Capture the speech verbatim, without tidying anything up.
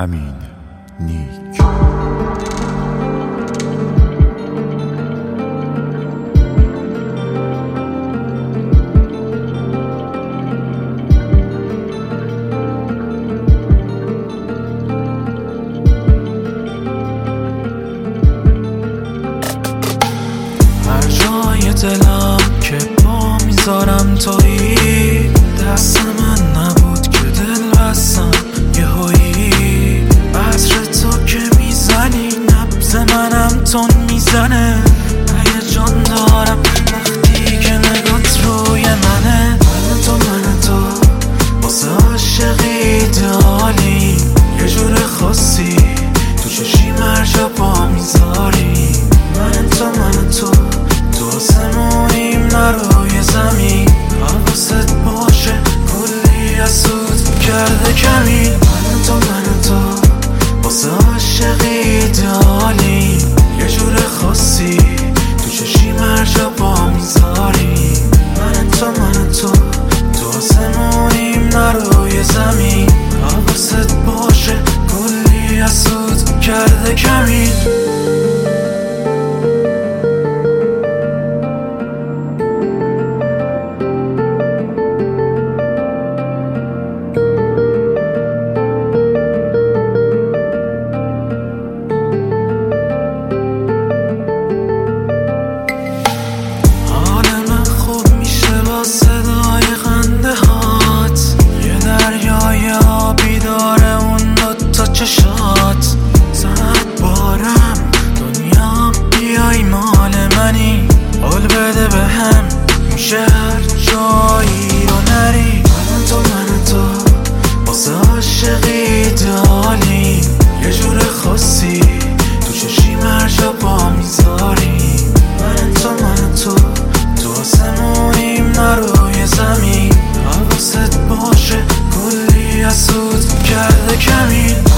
امین نیک. هر جای دلم که پا میذارم تویی، دست من نبود که دل بستم یهویی. عطر تو که میزنی نبض منم تون میزنه، هیجان دارم وقتی که نگات روی منه. من تو من تو واسه عاشقی ایدئالی، یه جور خاصی تو چشی مرجا پا میذاری. من تو من تو تو آسمونیم نه روی زمین، حواست باشه کلی از سود کرده کمی. من تو من تو واسه عاشقی ایدئالی، یه جور خاصی تو چشی مرجا پا میذاری. من تو من تو تو آسمونیم نه روی زمین، حواست باشه کلی از سود کرده کمی. چشات زنت بارم دنیا بیای مال منی، قول بده به هم میشه هر جایی رو نری. من تو من تو واسه عاشقی ایدئالی، یه جور خاصی تو چشی مرجا پا میذاری. من تو من تو تو آسمونیم نه روی زمین، حواست باشه کلی از سود کرده کمی.